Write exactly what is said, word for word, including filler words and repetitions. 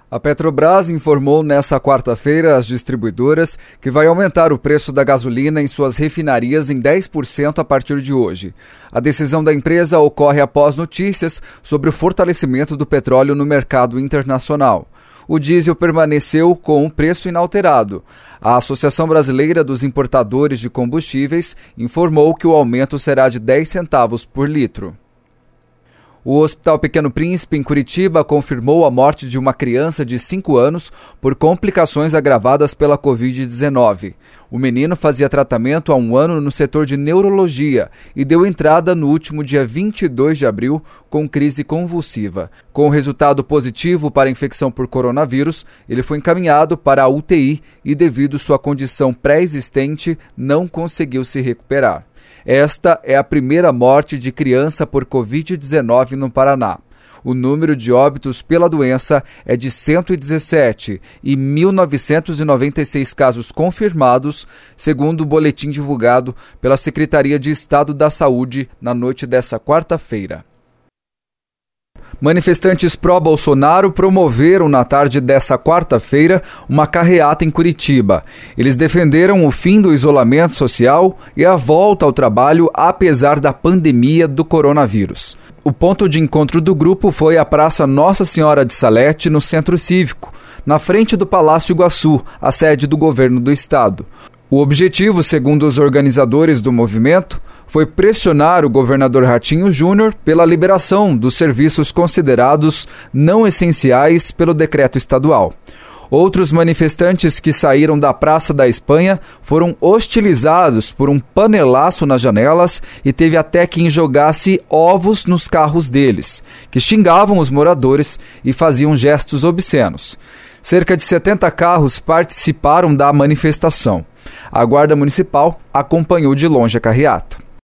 A Petrobras informou nesta quarta-feira às distribuidoras que vai aumentar o preço da gasolina em suas refinarias em dez por cento a partir de hoje. A decisão da empresa ocorre após notícias sobre o fortalecimento do petróleo no mercado internacional. O diesel permaneceu com o preço inalterado. A Associação Brasileira dos Importadores de Combustíveis informou que o aumento será de dez centavos por litro. O Hospital Pequeno Príncipe, em Curitiba, confirmou a morte de uma criança de cinco anos por complicações agravadas pela covid dezenove. O menino fazia tratamento há um ano no setor de neurologia e deu entrada no último dia vinte e dois de abril com crise convulsiva. Com o resultado positivo para a infecção por coronavírus, ele foi encaminhado para a U T I e, devido sua condição pré-existente, não conseguiu se recuperar. Esta é a primeira morte de criança por covid dezenove no Paraná. O número de óbitos pela doença é de cento e dezessete e mil novecentos e noventa e seis casos confirmados, segundo o boletim divulgado pela Secretaria de Estado da Saúde na noite desta quarta-feira. Manifestantes pró-Bolsonaro promoveram na tarde dessa quarta-feira uma carreata em Curitiba. Eles defenderam o fim do isolamento social e a volta ao trabalho apesar da pandemia do coronavírus. O ponto de encontro do grupo foi a Praça Nossa Senhora de Salete, no Centro Cívico, na frente do Palácio Iguaçu, a sede do governo do estado. O objetivo, segundo os organizadores do movimento, foi pressionar o governador Ratinho Júnior pela liberação dos serviços considerados não essenciais pelo decreto estadual. Outros manifestantes que saíram da Praça da Espanha foram hostilizados por um panelaço nas janelas e teve até quem jogasse ovos nos carros deles, que xingavam os moradores e faziam gestos obscenos. Cerca de setenta carros participaram da manifestação. A Guarda Municipal acompanhou de longe a carreata.